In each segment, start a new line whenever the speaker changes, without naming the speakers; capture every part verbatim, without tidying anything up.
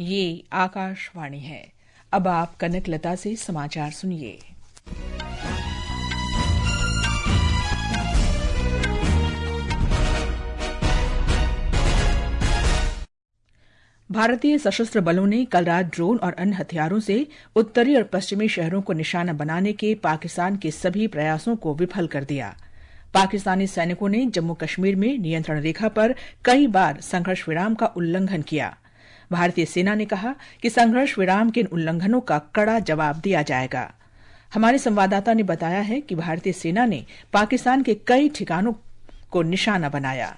ये आकाशवाणी है। अब आप कनक लता से समाचार सुनिए। भारतीय सशस्त्र बलों ने कल रात ड्रोन और अन्य हथियारों से उत्तरी और पश्चिमी शहरों को निशाना बनाने के पाकिस्तान के सभी प्रयासों को विफल कर दिया। पाकिस्तानी सैनिकों ने जम्मू कश्मीर में नियंत्रण रेखा पर कई बार संघर्ष विराम का उल्लंघन किया। भारतीय सेना ने कहा कि संघर्ष विराम के इन उल्लंघनों का कड़ा जवाब दिया जाएगा। हमारे संवाददाता ने बताया है कि भारतीय सेना ने पाकिस्तान के कई ठिकानों को निशाना बनाया।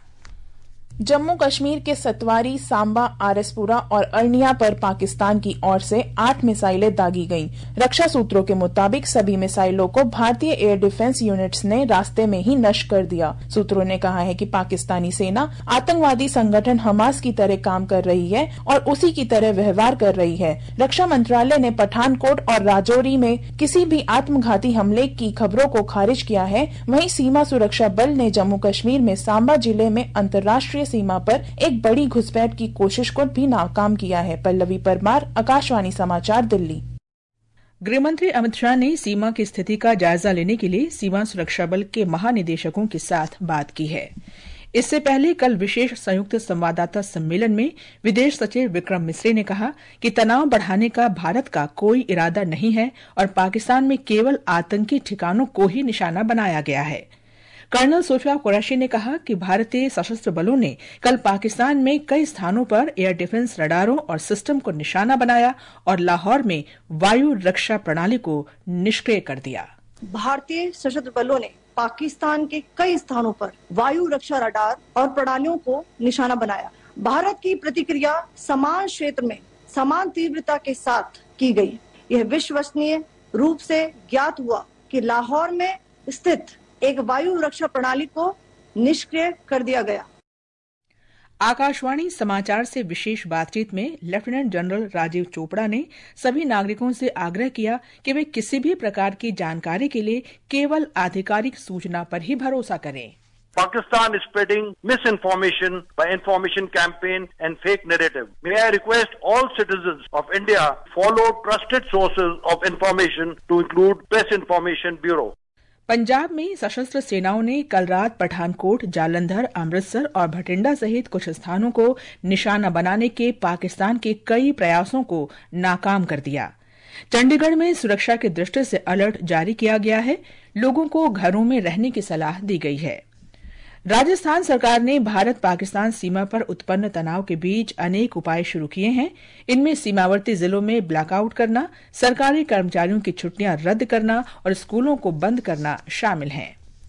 जम्मू कश्मीर के सतवारी, सांबा, आरएसपुरा और अर्निया पर पाकिस्तान की ओर से आठ मिसाइलें दागी गईं। रक्षा सूत्रों के मुताबिक सभी मिसाइलों को भारतीय एयर डिफेंस यूनिट्स ने रास्ते में ही नष्ट कर दिया। सूत्रों ने कहा है कि पाकिस्तानी सेना आतंकवादी संगठन हमास की तरह काम कर रही है और उसी की तरह व्यवहार कर रही है। रक्षा मंत्रालय ने पठानकोट और राजौरी में किसी भी आत्मघाती हमले की खबरों को खारिज किया है। वहीं सीमा सुरक्षा बल ने जम्मू कश्मीर में सांबा जिले में अंतर्राष्ट्रीय सीमा पर एक बड़ी घुसपैठ की कोशिश को भी नाकाम किया है। पल्लवी परमार, आकाशवाणी समाचार, दिल्ली।
गृहमंत्री अमित शाह ने सीमा की स्थिति का जायजा लेने के लिए सीमा सुरक्षा बल के महानिदेशकों के साथ बात की है। इससे पहले कल विशेष संयुक्त संवाददाता सम्मेलन में विदेश सचिव विक्रम मिस्री ने कहा कि तनाव बढ़ाने का भारत का कोई इरादा नहीं है और पाकिस्तान में केवल आतंकी ठिकानों को ही निशाना बनाया गया है। कर्नल सोफिया कुरैशी ने कहा कि भारतीय सशस्त्र बलों ने कल पाकिस्तान में कई स्थानों पर एयर डिफेंस रडारों और सिस्टम को निशाना बनाया और लाहौर में वायु रक्षा प्रणाली को निष्क्रिय कर दिया।
भारतीय सशस्त्र बलों ने पाकिस्तान के कई स्थानों पर वायु रक्षा रडार और प्रणालियों को निशाना बनाया। भारत की प्रतिक्रिया समान क्षेत्र में समान तीव्रता के साथ की गई। यह विश्वसनीय रूप से ज्ञात हुआ कि लाहौर में स्थित एक वायु रक्षा प्रणाली को निष्क्रिय कर दिया गया।
आकाशवाणी समाचार से विशेष बातचीत में लेफ्टिनेंट जनरल राजीव चोपड़ा ने सभी नागरिकों से आग्रह किया कि वे किसी भी प्रकार की जानकारी के लिए केवल आधिकारिक सूचना पर ही भरोसा करें।
Pakistan is spreading misinformation by information campaign and fake narrative. May I request all citizens of India follow trusted sources of information to include Press Information Bureau.
Punjab में सशस्त्र सेनाओं ने कल रात पठानकोट, जालंधर, अमृतसर और भटिंडा सहित कुछ स्थानों को निशाना बनाने के पाकिस्तान के कई प्रयासों को नाकाम कर दिया। चंडीगढ़ में सुरक्षा की दृष्टि से अलर्ट जारी किया गया है। लोगों को घरों में रहने की सलाह दी गई है। राजस्थान सरकार ने भारत पाकिस्तान सीमा पर उत्पन्न तनाव के बीच अनेक उपाय शुरू किए हैं। इनमें सीमावर्ती जिलों में ब्लैकआउट करना, सरकारी कर्मचारियों की छुट्टियां रद्द करना और स्कूलों को बंद करना शामिल हैं।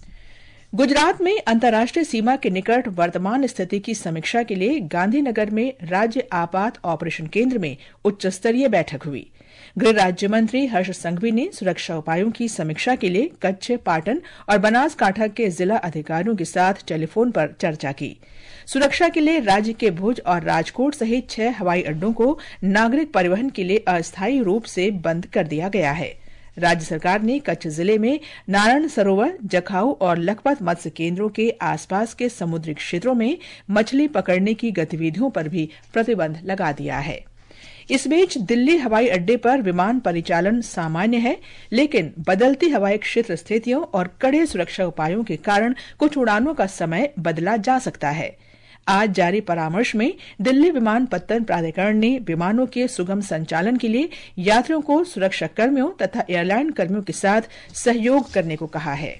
गुजरात में अंतर्राष्ट्रीय सीमा के निकट वर्तमान स्थिति की समीक्षा के लिए गांधीनगर में राज्य आपात ऑपरेशन केंद्र में उच्च स्तरीय बैठक हुई। गृह राज्य मंत्री हर्ष संघवी ने सुरक्षा उपायों की समीक्षा के लिए कच्छ, पाटन और बनासकांठा के जिला अधिकारियों के साथ टेलीफोन पर चर्चा की। सुरक्षा के लिए राज्य के भुज और राजकोट सहित छह हवाई अड्डों को नागरिक परिवहन के लिए अस्थायी रूप से बंद कर दिया गया है। राज्य सरकार ने कच्छ जिले में नारायण सरोवर, जखाऊ और लखपत मत्स्य केंद्रों के आसपास के समुद्री क्षेत्रों में मछली पकड़ने की गतिविधियों पर भी प्रतिबंध लगा दिया है। इस बीच दिल्ली हवाई अड्डे पर विमान परिचालन सामान्य है, लेकिन बदलती हवाई क्षेत्र स्थितियों और कड़े सुरक्षा उपायों के कारण कुछ उड़ानों का समय बदला जा सकता है। आज जारी परामर्श में दिल्ली विमानपत्तन प्राधिकरण ने विमानों के सुगम संचालन के लिए यात्रियों को सुरक्षा कर्मियों तथा एयरलाइन कर्मियों के साथ सहयोग करने को कहा है।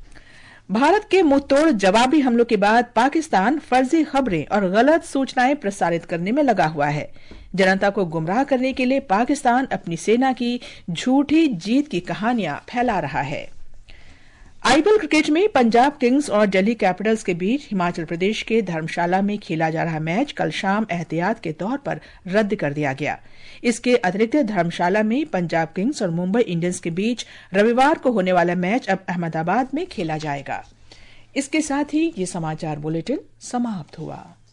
भारत के मुंहतोड़ जवाबी हमलों के बाद पाकिस्तान फर्जी खबरें और गलत सूचनाएं प्रसारित करने में लगा हुआ है। जनता को गुमराह करने के लिए पाकिस्तान अपनी सेना की झूठी जीत की कहानियां फैला रहा है। आईपीएल क्रिकेट में पंजाब किंग्स और दिल्ली कैपिटल्स के बीच हिमाचल प्रदेश के धर्मशाला में खेला जा रहा मैच कल शाम एहतियात के तौर पर रद्द कर दिया गया। इसके अतिरिक्त धर्मशाला में पंजाब किंग्स और मुंबई इंडियंस के बीच रविवार को होने वाला मैच अब अहमदाबाद में खेला जाएगा। इसके साथ ही ये समाचार बुलेटिन समाप्त हुआ।